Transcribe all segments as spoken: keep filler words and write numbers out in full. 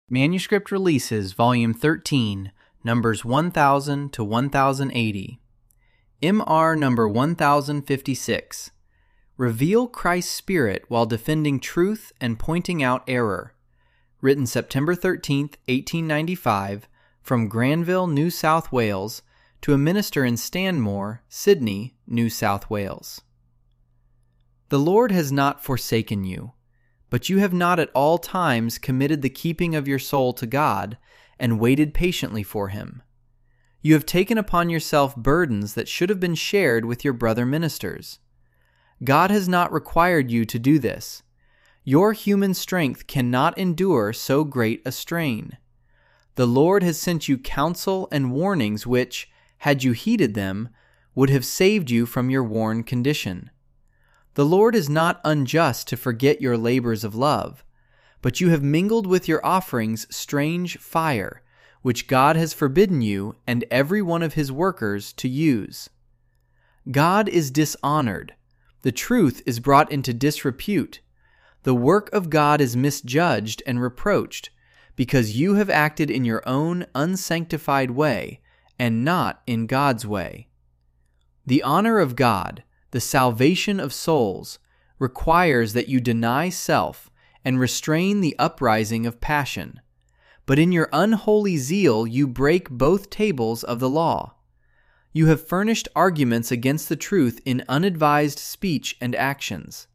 Manuscript Releases, Volume thirteen, numbers one thousand to one thousand eighty. M R number one thousand fifty-six. Reveal Christ's Spirit while defending truth and pointing out error. Written September thirteenth, eighteen ninety-five, from Granville, New South Wales, to a minister in Stanmore, Sydney, New South Wales. The Lord has not forsaken you, but you have not at all times committed the keeping of your soul to God and waited patiently for Him. You have taken upon yourself burdens that should have been shared with your brother ministers. God has not required you to do this. Your human strength cannot endure so great a strain. The Lord has sent you counsel and warnings which, had you heeded them, would have saved you from your worn condition. The Lord is not unjust to forget your labors of love, but you have mingled with your offerings strange fire, which God has forbidden you and every one of His workers to use. God is dishonored. The truth is brought into disrepute. The work of God is misjudged and reproached, because you have acted in your own unsanctified way and not in God's way. The honor of God, the salvation of souls, requires that you deny self and restrain the uprising of passion. But in your unholy zeal you break both tables of the law. You have furnished arguments against the truth in unadvised speech and actions.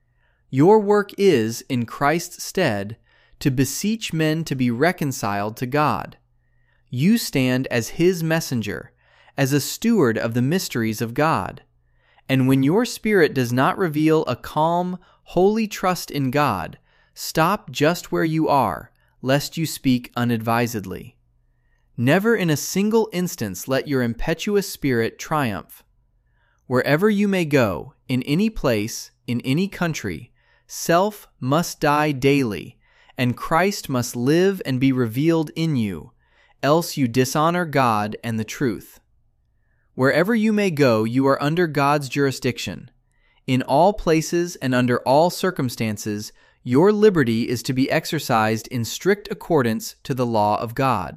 Your work is, in Christ's stead, to beseech men to be reconciled to God. You stand as His messenger, as a steward of the mysteries of God. And when your spirit does not reveal a calm, holy trust in God, stop just where you are, lest you speak unadvisedly. Never in a single instance let your impetuous spirit triumph. Wherever you may go, in any place, in any country, self must die daily, and Christ must live and be revealed in you, else you dishonor God and the truth. Wherever you may go, you are under God's jurisdiction. In all places and under all circumstances, your liberty is to be exercised in strict accordance to the law of God.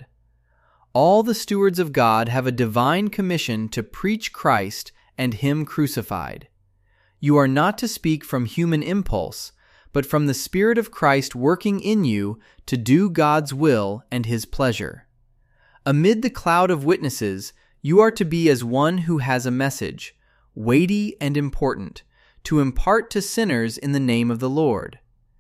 All the stewards of God have a divine commission to preach Christ and Him crucified. You are not to speak from human impulse, but from the Spirit of Christ working in you to do God's will and His pleasure. Amid the cloud of witnesses, you are to be as one who has a message, weighty and important, to impart to sinners in the name of the Lord.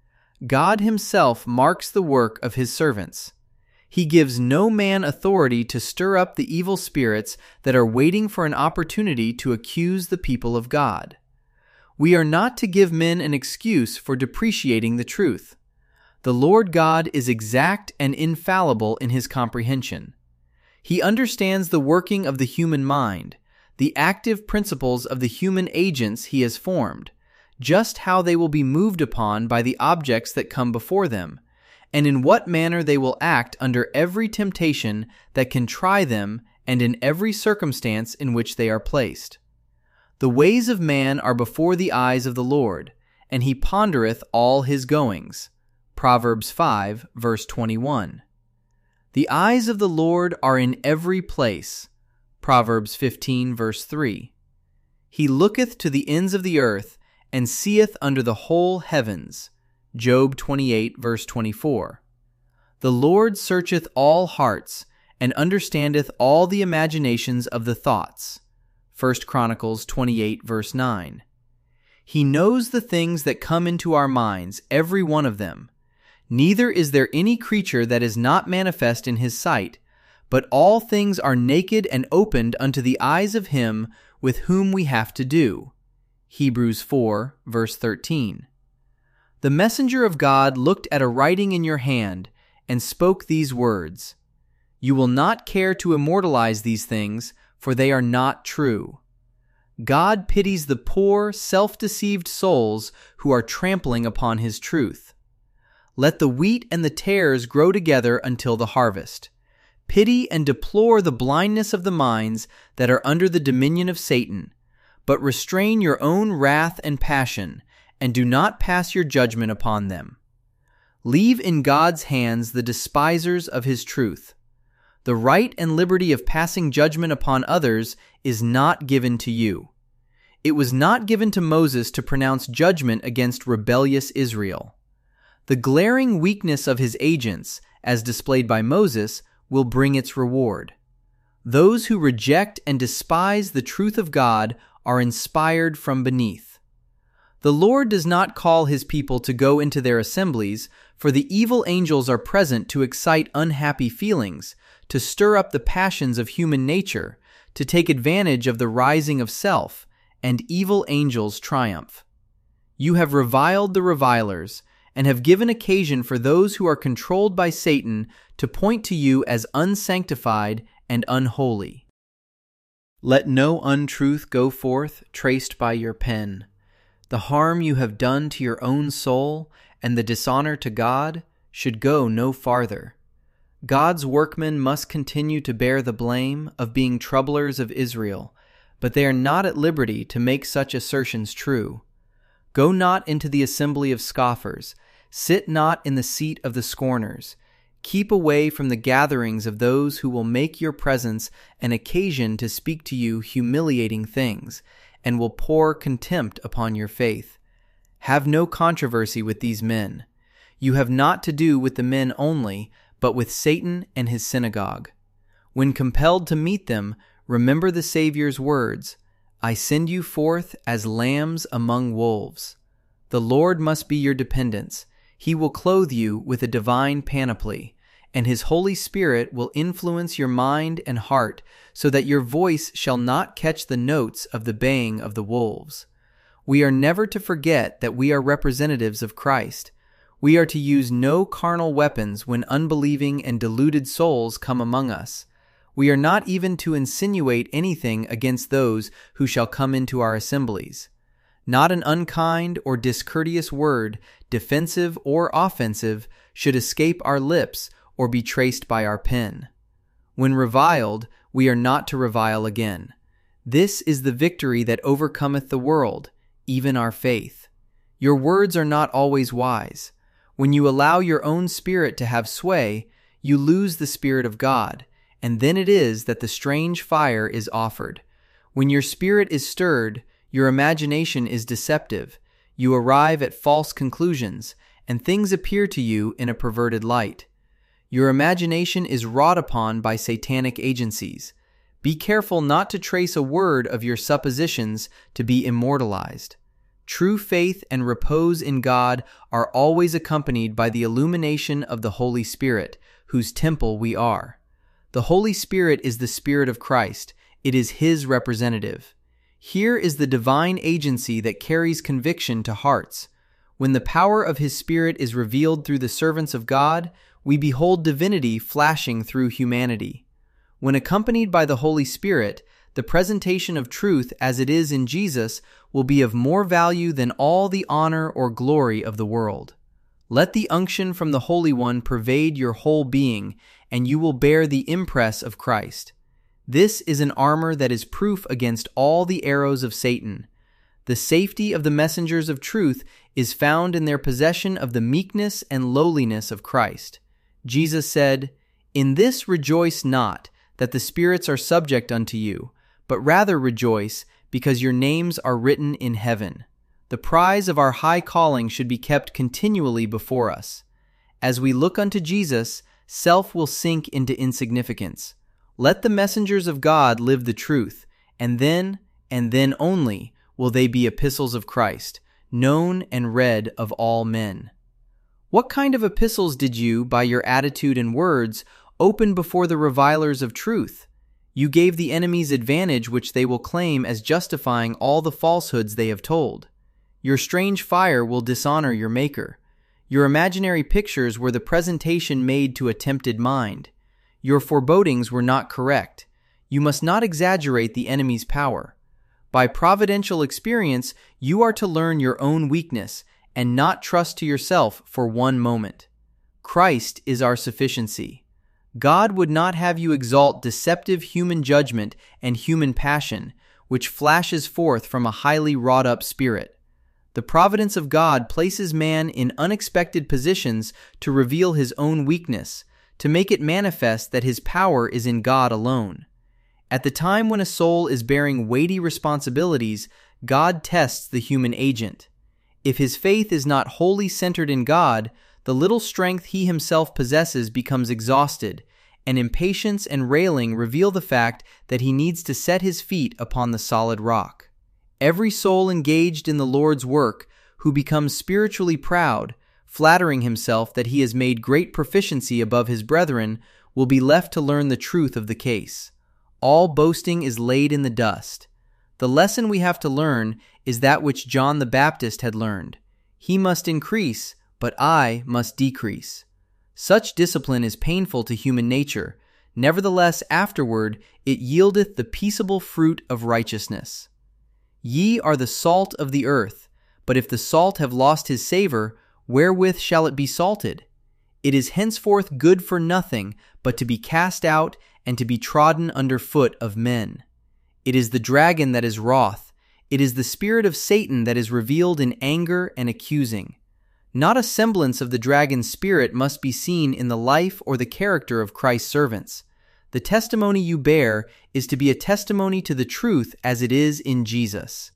God Himself marks the work of His servants. He gives no man authority to stir up the evil spirits that are waiting for an opportunity to accuse the people of God. We are not to give men an excuse for depreciating the truth. The Lord God is exact and infallible in His comprehension. He understands the working of the human mind, the active principles of the human agents He has formed, just how they will be moved upon by the objects that come before them, and in what manner they will act under every temptation that can try them and in every circumstance in which they are placed. The ways of man are before the eyes of the Lord, and He pondereth all his goings. Proverbs five, verse twenty-one. The eyes of the Lord are in every place. Proverbs fifteen, verse three. He looketh to the ends of the earth, and seeth under the whole heavens. Job twenty-eight, verse twenty-four. The Lord searcheth all hearts, and understandeth all the imaginations of the thoughts. First Chronicles twenty-eight, verse nine. He knows the things that come into our minds, every one of them. Neither is there any creature that is not manifest in His sight, but all things are naked and opened unto the eyes of Him with whom we have to do. Hebrews four, verse thirteen. The messenger of God looked at a writing in your hand and spoke these words, You will not care to immortalize these things, for they are not true. God pities the poor, self-deceived souls who are trampling upon His truth. Let the wheat and the tares grow together until the harvest. Pity and deplore the blindness of the minds that are under the dominion of Satan, but restrain your own wrath and passion, and do not pass your judgment upon them. Leave in God's hands the despisers of his truth. The right and liberty of passing judgment upon others is not given to you. It was not given to Moses to pronounce judgment against rebellious Israel. The glaring weakness of his agents, as displayed by Moses, will bring its reward. Those who reject and despise the truth of God are inspired from beneath. The Lord does not call his people to go into their assemblies, for the evil angels are present to excite unhappy feelings, to stir up the passions of human nature, to take advantage of the rising of self, and evil angels triumph. You have reviled the revilers, and have given occasion for those who are controlled by Satan to point to you as unsanctified and unholy. Let no untruth go forth traced by your pen. The harm you have done to your own soul and the dishonor to God should go no farther. God's workmen must continue to bear the blame of being troublers of Israel, but they are not at liberty to make such assertions true. Go not into the assembly of scoffers, sit not in the seat of the scorners. Keep away from the gatherings of those who will make your presence an occasion to speak to you humiliating things, and will pour contempt upon your faith. Have no controversy with these men. You have not to do with the men only, but with Satan and his synagogue. When compelled to meet them, remember the Savior's words, I send you forth as lambs among wolves. The Lord must be your dependence. He will clothe you with a divine panoply, and his Holy Spirit will influence your mind and heart so that your voice shall not catch the notes of the baying of the wolves. We are never to forget that we are representatives of Christ. We are to use no carnal weapons when unbelieving and deluded souls come among us. We are not even to insinuate anything against those who shall come into our assemblies. Not an unkind or discourteous word, defensive or offensive, should escape our lips or be traced by our pen. When reviled, we are not to revile again. This is the victory that overcometh the world, even our faith. Your words are not always wise. When you allow your own spirit to have sway, you lose the Spirit of God, and then it is that the strange fire is offered. When your spirit is stirred, your imagination is deceptive. You arrive at false conclusions, and things appear to you in a perverted light. Your imagination is wrought upon by satanic agencies. Be careful not to trace a word of your suppositions to be immortalized. True faith and repose in God are always accompanied by the illumination of the Holy Spirit, whose temple we are. The Holy Spirit is the Spirit of Christ. It is His representative. Here is the divine agency that carries conviction to hearts. When the power of His Spirit is revealed through the servants of God, we behold divinity flashing through humanity. When accompanied by the Holy Spirit, the presentation of truth as it is in Jesus will be of more value than all the honor or glory of the world. Let the unction from the Holy One pervade your whole being, and you will bear the impress of Christ. This is an armor that is proof against all the arrows of Satan. The safety of the messengers of truth is found in their possession of the meekness and lowliness of Christ. Jesus said, In this rejoice not, that the spirits are subject unto you, but rather rejoice, because your names are written in heaven. The prize of our high calling should be kept continually before us. As we look unto Jesus, self will sink into insignificance. Let the messengers of God live the truth, and then, and then only, will they be epistles of Christ, known and read of all men. What kind of epistles did you, by your attitude and words, open before the revilers of truth? You gave the enemies advantage which they will claim as justifying all the falsehoods they have told. Your strange fire will dishonor your Maker. Your imaginary pictures were the presentation made to a tempted mind. Your forebodings were not correct. You must not exaggerate the enemy's power. By providential experience, you are to learn your own weakness and not trust to yourself for one moment. Christ is our sufficiency. God would not have you exalt deceptive human judgment and human passion, which flashes forth from a highly wrought-up spirit. The providence of God places man in unexpected positions to reveal his own weakness, to make it manifest that his power is in God alone. At the time when a soul is bearing weighty responsibilities, God tests the human agent. If his faith is not wholly centered in God, the little strength he himself possesses becomes exhausted, and impatience and railing reveal the fact that he needs to set his feet upon the solid rock. Every soul engaged in the Lord's work, who becomes spiritually proud, flattering himself that he has made great proficiency above his brethren, will be left to learn the truth of the case. All boasting is laid in the dust. The lesson we have to learn is that which John the Baptist had learned. He must increase, but I must decrease. Such discipline is painful to human nature. Nevertheless, afterward it yieldeth the peaceable fruit of righteousness. Ye are the salt of the earth, but if the salt have lost his savor, wherewith shall it be salted? It is henceforth good for nothing but to be cast out and to be trodden under foot of men. It is the dragon that is wroth. It is the spirit of Satan that is revealed in anger and accusing. Not a semblance of the dragon's spirit must be seen in the life or the character of Christ's servants. The testimony you bear is to be a testimony to the truth as it is in Jesus.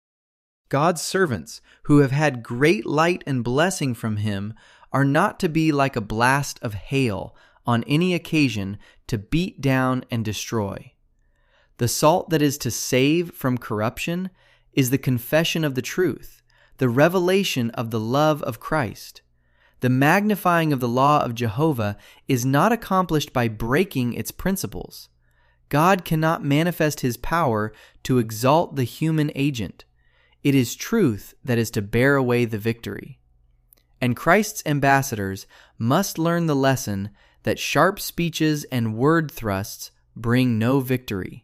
God's servants, who have had great light and blessing from Him, are not to be like a blast of hail on any occasion to beat down and destroy. The salt that is to save from corruption is the confession of the truth, the revelation of the love of Christ. The magnifying of the law of Jehovah is not accomplished by breaking its principles. God cannot manifest His power to exalt the human agent. It is truth that is to bear away the victory. And Christ's ambassadors must learn the lesson that sharp speeches and word thrusts bring no victory.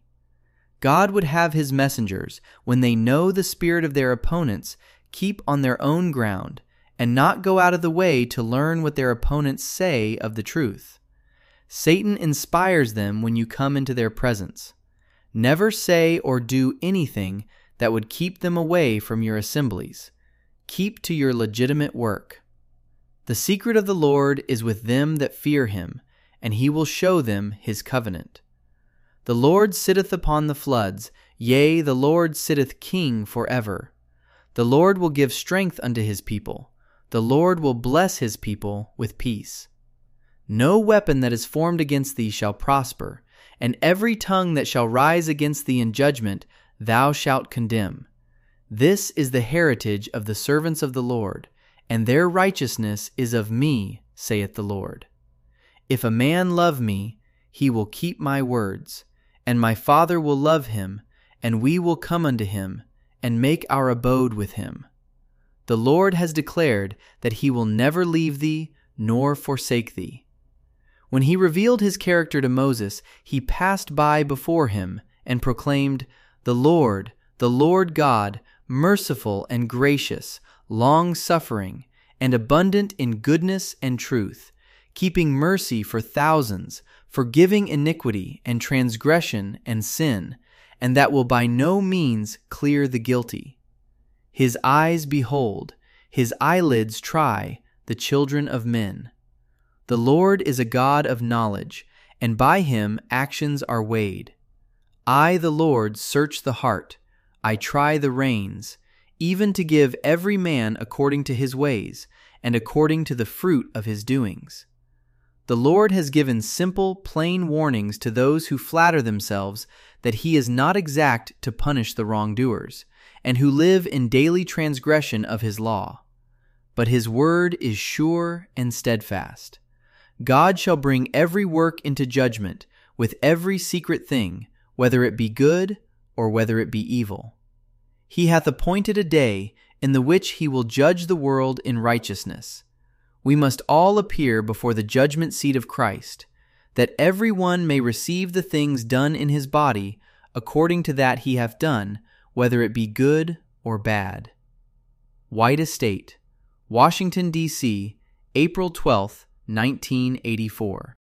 God would have His messengers, when they know the spirit of their opponents, keep on their own ground, and not go out of the way to learn what their opponents say of the truth. Satan inspires them when you come into their presence. Never say or do anything that would keep them away from your assemblies. Keep to your legitimate work. The secret of the Lord is with them that fear Him, and He will show them His covenant. The Lord sitteth upon the floods, yea, the Lord sitteth King forever. The Lord will give strength unto His people. The Lord will bless His people with peace. No weapon that is formed against thee shall prosper, and every tongue that shall rise against thee in judgment thou shalt condemn. This is the heritage of the servants of the Lord, and their righteousness is of me, saith the Lord. If a man love me, he will keep my words, and my Father will love him, and we will come unto him, and make our abode with him. The Lord has declared that He will never leave thee, nor forsake thee. When He revealed His character to Moses, He passed by before him, and proclaimed, The Lord, the Lord God, merciful and gracious, long-suffering, and abundant in goodness and truth, keeping mercy for thousands, forgiving iniquity and transgression and sin, and that will by no means clear the guilty. His eyes behold, His eyelids try the children of men. The Lord is a God of knowledge, and by Him actions are weighed. I, the Lord, search the heart, I try the reins, even to give every man according to his ways, and according to the fruit of his doings. The Lord has given simple, plain warnings to those who flatter themselves that He is not exact to punish the wrongdoers, and who live in daily transgression of His law. But His word is sure and steadfast. God shall bring every work into judgment, with every secret thing, whether it be good or whether it be evil. He hath appointed a day in the which He will judge the world in righteousness. We must all appear before the judgment seat of Christ, that every one may receive the things done in his body according to that he hath done, whether it be good or bad. White Estate, Washington, D C, April twelfth, nineteen eighty-four.